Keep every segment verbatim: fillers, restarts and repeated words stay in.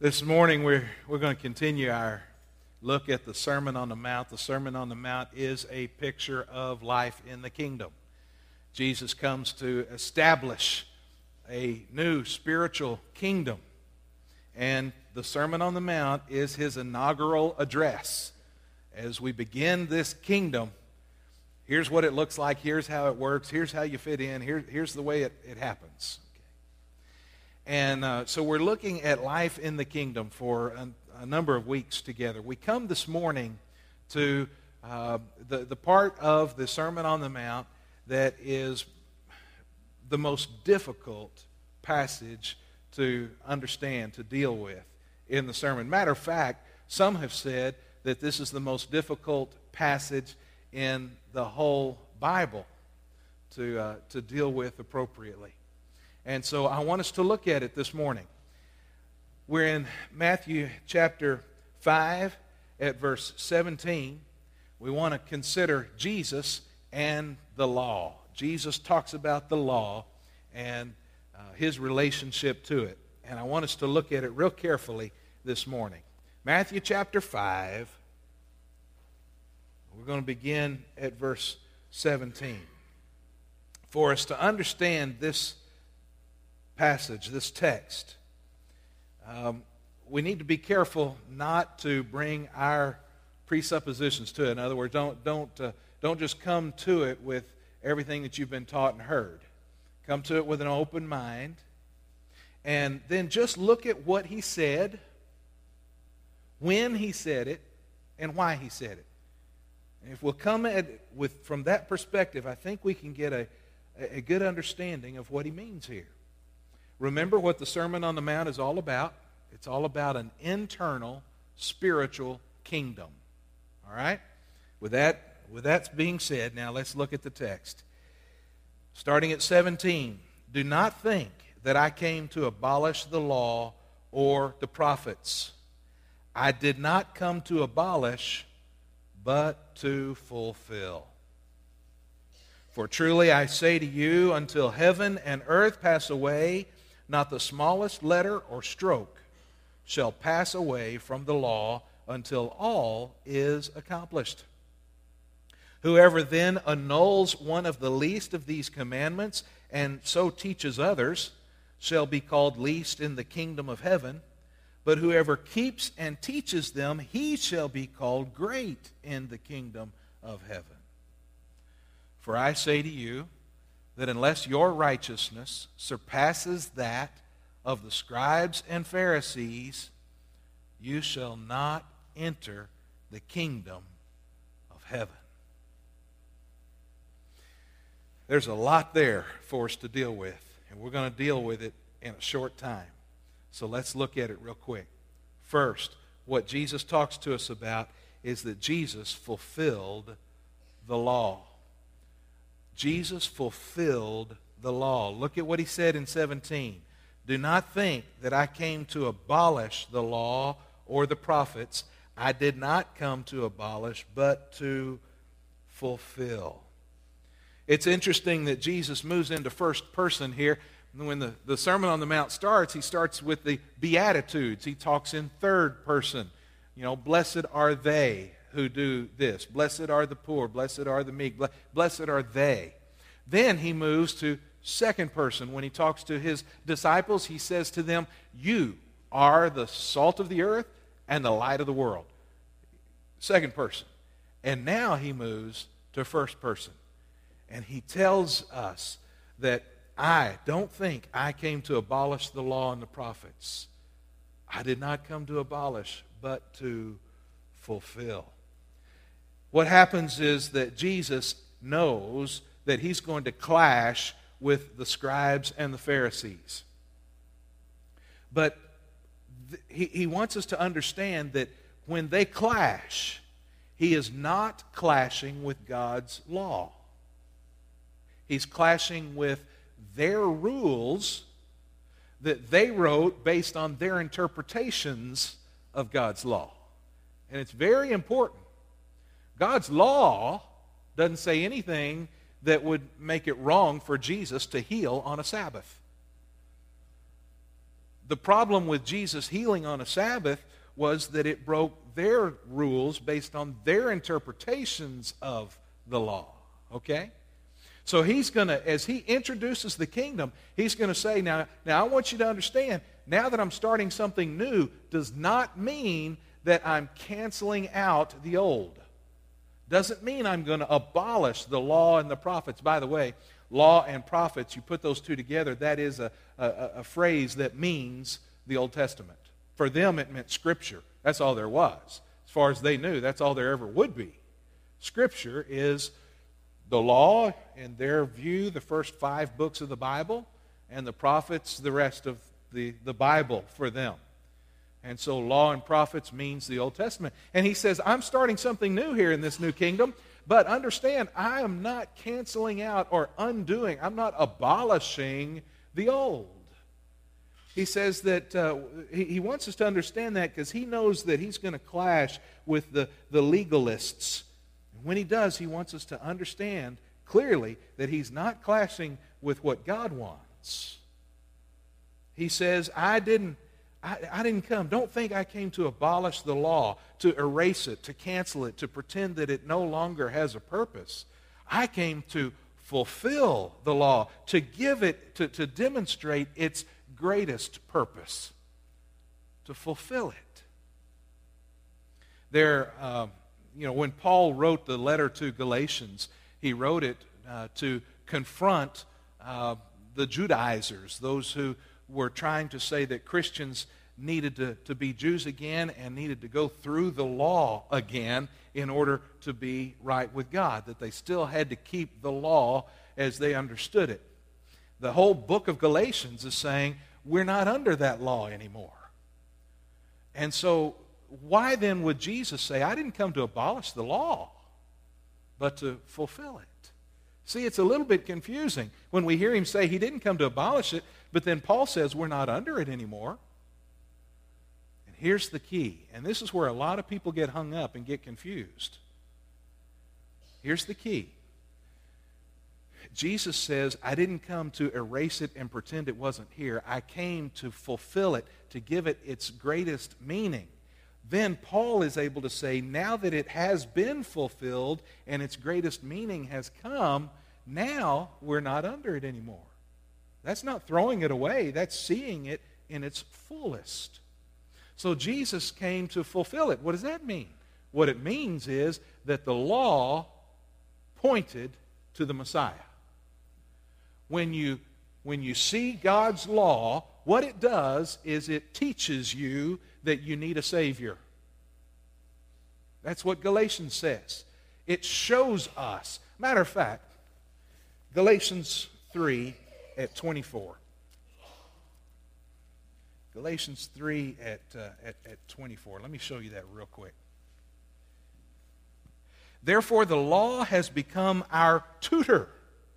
This morning we're, we're going to continue our look at the Sermon on the Mount. The Sermon on the Mount is a picture of life in the kingdom. Jesus comes to establish a new spiritual kingdom. And the Sermon on the Mount is his inaugural address. As we begin this kingdom, here's what it looks like, here's how it works, here's how you fit in, here, here's the way it, it happens. And uh, so we're looking at life in the kingdom for a, a number of weeks together. We come this morning to uh, the, the part of the Sermon on the Mount that is the most difficult passage to understand, to deal with in the sermon. Matter of fact, some have said that this is the most difficult passage in the whole Bible to, uh, to deal with appropriately. And so I want us to look at it this morning. We're in Matthew chapter five at verse seventeen. We want to consider Jesus and the law. Jesus talks about the law and uh, his relationship to it. And I want us to look at it real carefully this morning. Matthew chapter five. We're going to begin at verse seventeen. For us to understand this passage, this text, um, we need to be careful not to bring our presuppositions to it. In other words, don't don't uh, don't just come to it with everything that you've been taught and heard. Come to it with an open mind, and then just look at what he said, when he said it, and why he said it. And if we'll come at it with from that perspective, I think we can get a a good understanding of what he means here. Remember what the Sermon on the Mount is all about. It's all about an internal spiritual kingdom. All right? With that, with that being said, now let's look at the text. Starting at seventeen, do not think that I came to abolish the law or the prophets. I did not come to abolish, but to fulfill. For truly I say to you, until heaven and earth pass away, not the smallest letter or stroke shall pass away from the law until all is accomplished. Whoever then annuls one of the least of these commandments and so teaches others shall be called least in the kingdom of heaven. But whoever keeps and teaches them, he shall be called great in the kingdom of heaven. For I say to you, that unless your righteousness surpasses that of the scribes and Pharisees, you shall not enter the kingdom of heaven. There's a lot there for us to deal with, and we're going to deal with it in a short time. So let's look at it real quick. First, what Jesus talks to us about is that Jesus fulfilled the law. Jesus fulfilled the law. Look at what he said in seventeen. Do not think that I came to abolish the law or the prophets. I did not come to abolish, but to fulfill. It's interesting that Jesus moves into first person here. When the, the Sermon on the Mount starts, he starts with the Beatitudes. He talks in third person. You know, blessed are they who do this. Blessed are the poor. Blessed are the meek. Blessed are they. Then he moves to second person. When he talks to his disciples, he says to them, you are the salt of the earth and the light of the world. Second person. And now he moves to first person. And he tells us that I don't think I came to abolish the law and the prophets. I did not come to abolish, but to fulfill. What happens is that Jesus knows that he's going to clash with the scribes and the Pharisees. But th- he, he wants us to understand that when they clash, he is not clashing with God's law. He's clashing with their rules that they wrote based on their interpretations of God's law. And it's very important. God's law doesn't say anything that would make it wrong for Jesus to heal on a Sabbath. The problem with Jesus healing on a Sabbath was that it broke their rules based on their interpretations of the law. Okay? So he's going to, as he introduces the kingdom, he's going to say, now, now I want you to understand, now that I'm starting something new does not mean that I'm canceling out the old. Doesn't mean I'm going to abolish the law and the prophets. By the way, law and prophets, you put those two together, that is a, a, a phrase that means the Old Testament. For them, it meant Scripture. That's all there was. As far as they knew, that's all there ever would be. Scripture is the law, in their view, the first five books of the Bible, and the prophets, the rest of the, the Bible for them. And so law and prophets means the Old Testament. And he says, I'm starting something new here in this new kingdom, but understand, I am not canceling out or undoing, I'm not abolishing the old. He says that uh, he, he wants us to understand that because he knows that he's going to clash with the, the legalists. And when he does, he wants us to understand clearly that he's not clashing with what God wants. He says, I didn't, I, I didn't come. Don't think I came to abolish the law, to erase it, to cancel it, to pretend that it no longer has a purpose. I came to fulfill the law, to give it, to, to demonstrate its greatest purpose, to fulfill it. There, uh, you know, when Paul wrote the letter to Galatians, he wrote it uh, to confront uh, the Judaizers, those who were trying to say that Christians needed to, to be Jews again and needed to go through the law again in order to be right with God, that they still had to keep the law as they understood it. The whole book of Galatians is saying we're not under that law anymore. And so why then would Jesus say, I didn't come to abolish the law, but to fulfill it? See, it's a little bit confusing when we hear him say he didn't come to abolish it, but then Paul says we're not under it anymore. And here's the key, and this is where a lot of people get hung up and get confused. Here's the key. Jesus says, I didn't come to erase it and pretend it wasn't here. I came to fulfill it, to give it its greatest meaning. Then Paul is able to say, now that it has been fulfilled and its greatest meaning has come, now we're not under it anymore. That's not throwing it away. That's seeing it in its fullest. So Jesus came to fulfill it. What does that mean? What it means is that the law pointed to the Messiah. When you, when you see God's law, what it does is it teaches you that you need a Savior. That's what Galatians says. It shows us. Matter of fact, Galatians three at twenty-four. Galatians three at, uh, at, at twenty-four. Let me show you that real quick. Therefore, the law has become our tutor.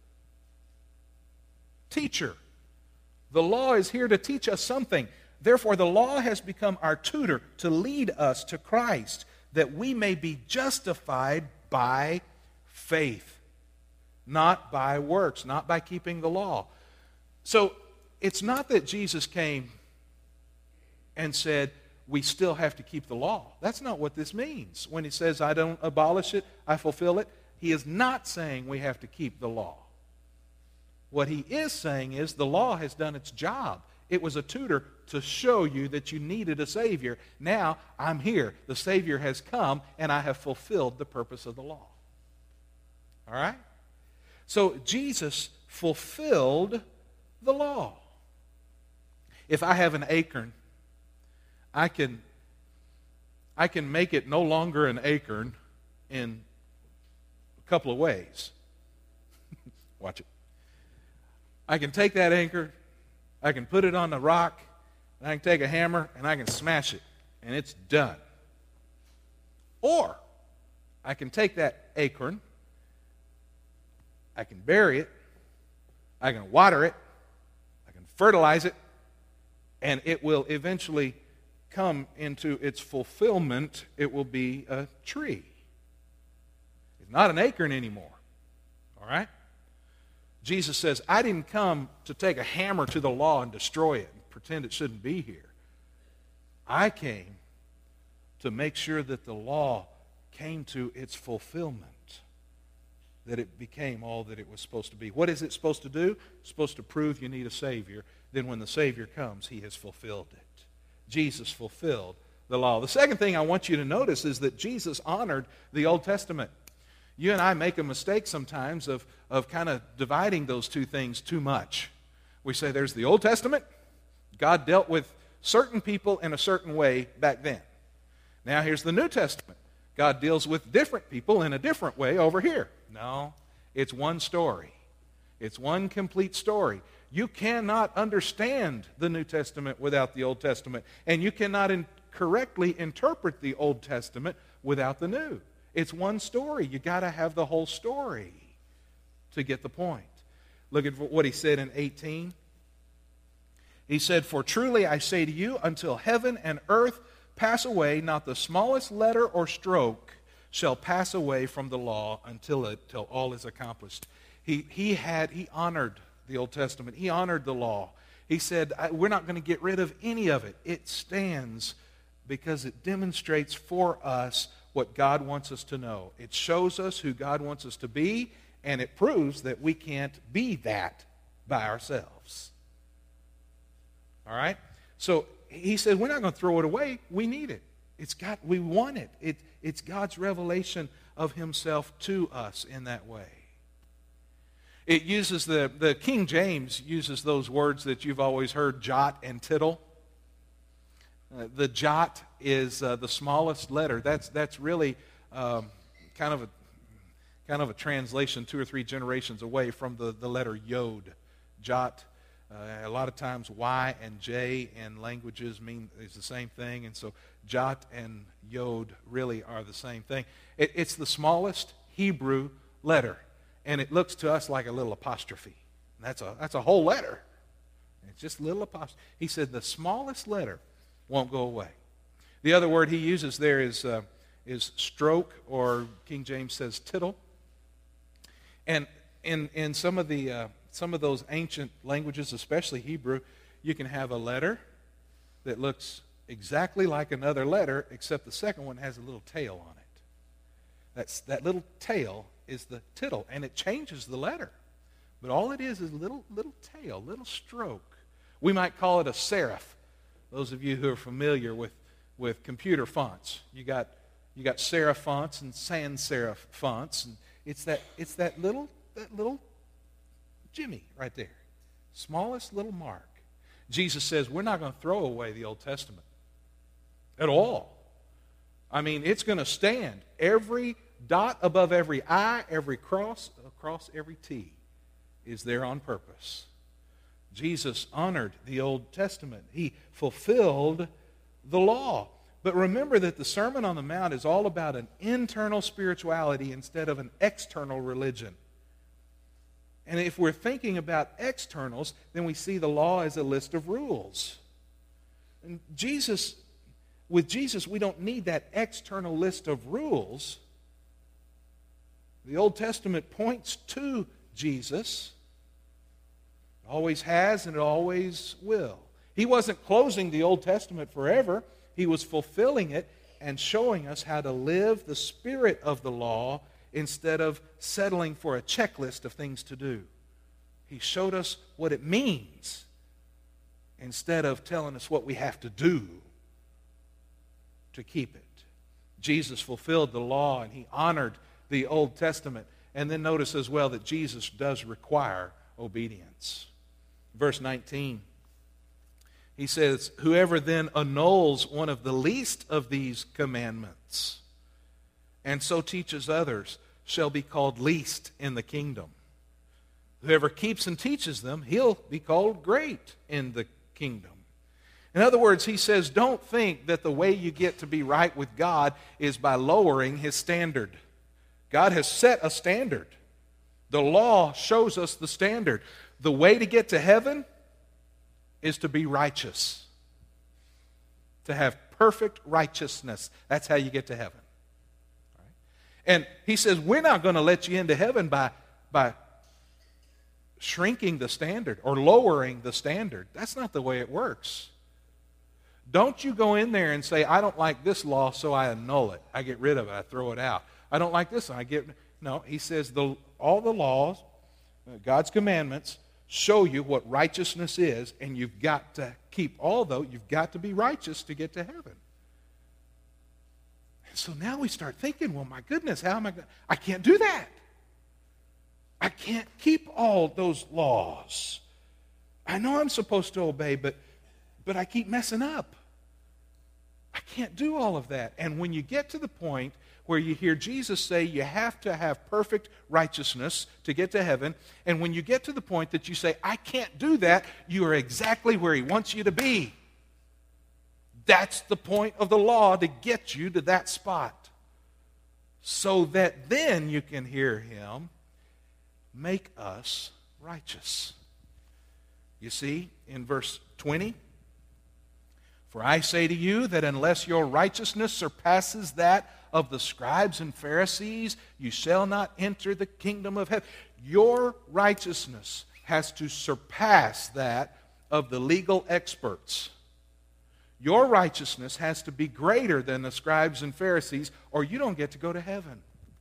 Teacher. The law is here to teach us something. Therefore, the law has become our tutor to lead us to Christ, that we may be justified by faith, not by works, not by keeping the law. So, it's not that Jesus came and said, we still have to keep the law. That's not what this means. When he says, I don't abolish it, I fulfill it, he is not saying we have to keep the law. What he is saying is the law has done its job. It was a tutor to show you that you needed a Savior. Now, I'm here. The Savior has come, and I have fulfilled the purpose of the law. All right? So, Jesus fulfilled the law. If I have an acorn, I can, I can make it no longer an acorn in a couple of ways. Watch it. I can take that anchor, I can put it on the rock, and I can take a hammer and I can smash it, and it's done. Or I can take that acorn, I can bury it, I can water it, I can fertilize it, and it will eventually come into its fulfillment. It will be a tree. It's not an acorn anymore. All right? Jesus says, I didn't come to take a hammer to the law and destroy it, pretend it shouldn't be here. I came to make sure that the law came to its fulfillment, that it became all that it was supposed to be. What is it supposed to do? It's supposed to prove you need a Savior. Then when the Savior comes, He has fulfilled it. Jesus fulfilled the law. The second thing I want you to notice is that Jesus honored the Old Testament. You and I make a mistake sometimes of, of kind of dividing those two things too much. We say there's the Old Testament. God dealt with certain people in a certain way back then. Now here's the New Testament. God deals with different people in a different way over here. No, it's one story. It's one complete story. You cannot understand the New Testament without the Old Testament, and you cannot in- correctly interpret the Old Testament without the New. It's one story. You got to have the whole story to get the point. Look at what he said in eighteen. He said, "For truly I say to you, until heaven and earth pass away, not the smallest letter or stroke shall pass away from the law until it, till all is accomplished." He, he had, he honored the Old Testament. He honored the law. He said, we're not going to get rid of any of it. It stands because it demonstrates for us what God wants us to know. It shows us who God wants us to be, and it proves that we can't be that by ourselves. All right? So he said, we're not going to throw it away. We need it. It's got, we want it. it. It's God's revelation of Himself to us in that way. It uses the, the King James uses those words that you've always heard, jot and tittle. Uh, the jot is uh, the smallest letter. That's that's really um, kind of a kind of a translation two or three generations away from the, the letter yod. Jot. Uh, a lot of times Y and J in languages mean is the same thing, and so jot and yod really are the same thing. It, it's the smallest Hebrew letter, and it looks to us like a little apostrophe. That's a that's a whole letter. It's just a little apostrophe. He said the smallest letter won't go away. The other word he uses there is uh, is stroke, or King James says tittle. And in in some of the uh, some of those ancient languages, especially Hebrew, you can have a letter that looks exactly like another letter, except the second one has a little tail on it. That's that little tail is the tittle, and it changes the letter. But all it is is a little little tail, little stroke. We might call it a serif. Those of you who are familiar with, with computer fonts, you got you got serif fonts and sans serif fonts, and it's that it's that little that little Jimmy right there, smallest little mark. Jesus says we're not going to throw away the Old Testament at all. I mean, it's going to stand. Every dot above every I, every cross across every T is there on purpose. Jesus honored the Old Testament. He fulfilled the law. But remember that the Sermon on the Mount is all about an internal spirituality instead of an external religion. And if we're thinking about externals, then we see the law as a list of rules. And Jesus, with Jesus, we don't need that external list of rules. The Old Testament points to Jesus. It always has and it always will. He wasn't closing the Old Testament forever. He was fulfilling it and showing us how to live the spirit of the law instead of settling for a checklist of things to do. He showed us what it means instead of telling us what we have to do to keep it. Jesus fulfilled the law and He honored the Old Testament. And then notice as well that Jesus does require obedience. Verse nineteen, he says, "Whoever then annuls one of the least of these commandments and so teaches others shall be called least in the kingdom. Whoever keeps and teaches them, he'll be called great in the kingdom." In other words, he says, don't think that the way you get to be right with God is by lowering His standard. God has set a standard. The law shows us the standard. The way to get to heaven is to be righteous. To have perfect righteousness. That's how you get to heaven. All right? And he says, we're not going to let you into heaven by, by shrinking the standard or lowering the standard. That's not the way it works. Don't you go in there and say, I don't like this law, so I annul it. I get rid of it. I throw it out. I don't like this one. I get... No, he says the, all the laws, uh, God's commandments, show you what righteousness is, and you've got to keep all those. You've got to be righteous to get to heaven. And so now we start thinking, well, my goodness, how am I going to... I can't do that. I can't keep all those laws. I know I'm supposed to obey, but, but I keep messing up. I can't do all of that. And when you get to the point where you hear Jesus say you have to have perfect righteousness to get to heaven, and when you get to the point that you say, I can't do that, you are exactly where he wants you to be. That's the point of the law, to get you to that spot, so that then you can hear him make us righteous. You see, in verse twenty, for I say to you that unless your righteousness surpasses that of the scribes and Pharisees, you shall not enter the kingdom of heaven. Your righteousness has to surpass that of the legal experts. Your righteousness has to be greater than the scribes and Pharisees, or you don't get to go to heaven.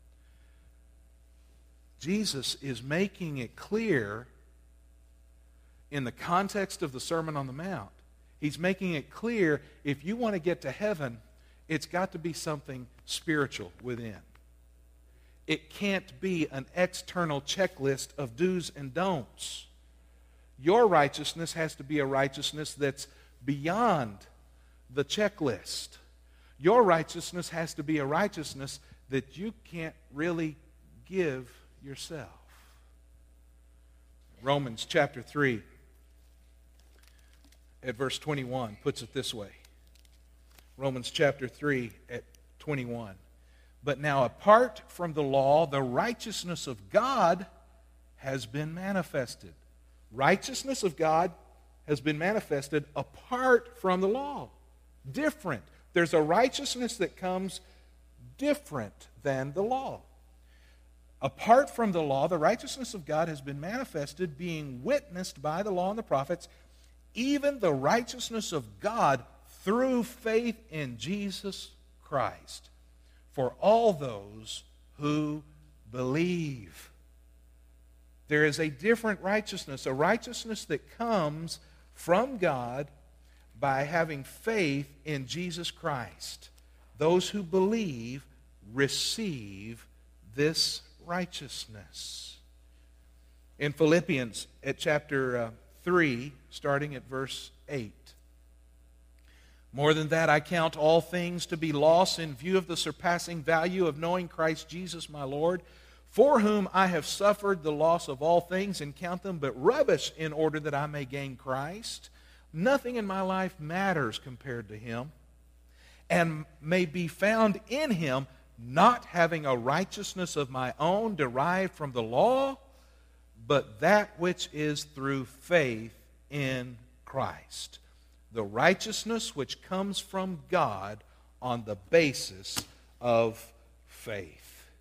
Jesus is making it clear in the context of the Sermon on the Mount. He's making it clear, if you want to get to heaven, it's got to be something spiritual within. It can't be an external checklist of do's and don'ts. Your righteousness has to be a righteousness that's beyond the checklist. Your righteousness has to be a righteousness that you can't really give yourself. Romans chapter three at verse twenty-one puts it this way. Romans chapter three at twenty-one. But now apart from the law, the righteousness of God has been manifested. Righteousness of God has been manifested apart from the law. Different. There's a righteousness that comes different than the law. Apart from the law, the righteousness of God has been manifested, being witnessed by the law and the prophets, even the righteousness of God through faith in Jesus Christ, for all those who believe. There is a different righteousness, a righteousness that comes from God by having faith in Jesus Christ. Those who believe receive this righteousness. In Philippians at chapter uh, three, starting at verse eight. More than that, I count all things to be loss in view of the surpassing value of knowing Christ Jesus my Lord, for whom I have suffered the loss of all things and count them but rubbish in order that I may gain Christ. Nothing in my life matters compared to him, and may be found in him, not having a righteousness of my own derived from the law, but that which is through faith in Christ. The righteousness which comes from God on the basis of faith.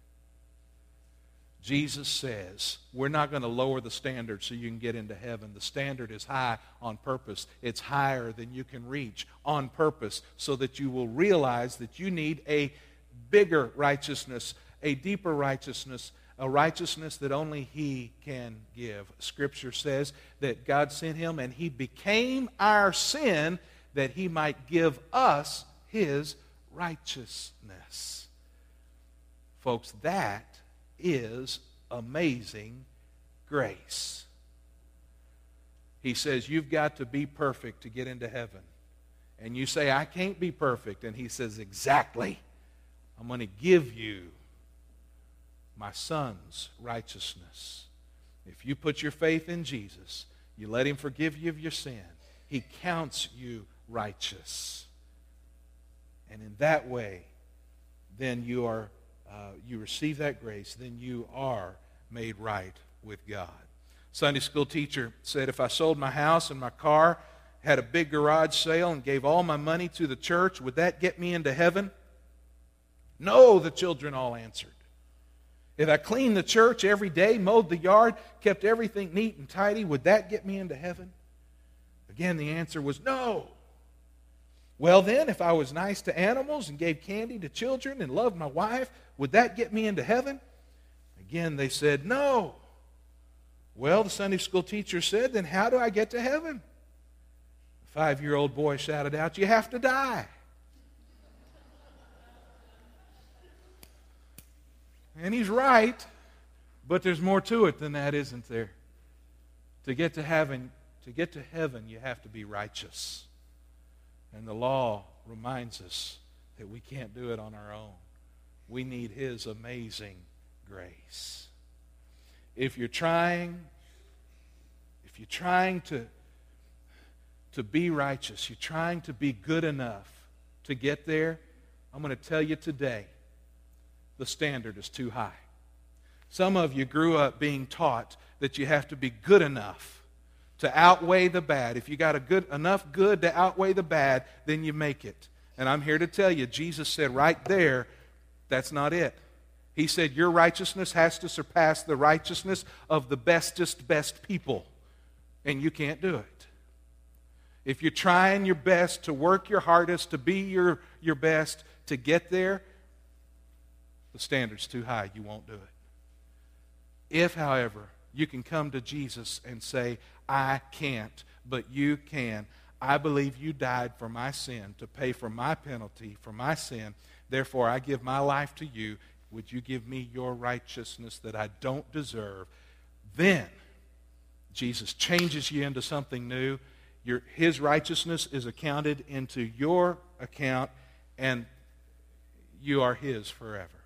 Jesus says, we're not going to lower the standard so you can get into heaven. The standard is high on purpose. It's higher than you can reach on purpose, so that you will realize that you need a bigger righteousness, a deeper righteousness, a righteousness that only he can give. Scripture says that God sent him and he became our sin that he might give us his righteousness. Folks, that is amazing grace. He says you've got to be perfect to get into heaven. And you say, I can't be perfect. And he says, exactly. I'm going to give you my son's righteousness. If you put your faith in Jesus, you let him forgive you of your sin, he counts you righteous. And in that way, then you are uh, you receive that grace, then you are made right with God. Sunday school teacher said, if I sold my house and my car, had a big garage sale, and gave all my money to the church, would that get me into heaven? No, the children all answered. If I cleaned the church every day, mowed the yard, kept everything neat and tidy, would that get me into heaven? Again, the answer was no. Well then, if I was nice to animals and gave candy to children and loved my wife, would that get me into heaven? Again, they said no. Well, the Sunday school teacher said, then how do I get to heaven? The five-year-old boy shouted out, you have to die. And he's right, but there's more to it than that, isn't there? To get to heaven, to get to heaven, you have to be righteous. And the law reminds us that we can't do it on our own. We need His amazing grace. If you're trying, if you're trying to, to be righteous, you're trying to be good enough to get there, I'm going to tell you today, the standard is too high. Some of you grew up being taught that you have to be good enough to outweigh the bad. If you got a good enough good to outweigh the bad, then you make it. And I'm here to tell you, Jesus said right there, that's not it. He said your righteousness has to surpass the righteousness of the bestest best people. And you can't do it. If you're trying your best to work your hardest, to be your, your best, to get there, the standard's too high. You won't do it. If, however, you can come to Jesus and say, I can't, but you can. I believe you died for my sin, to pay for my penalty, for my sin. Therefore, I give my life to you. Would you give me your righteousness that I don't deserve? Then, Jesus changes you into something new. Your, His righteousness is accounted into your account, and you are His forever.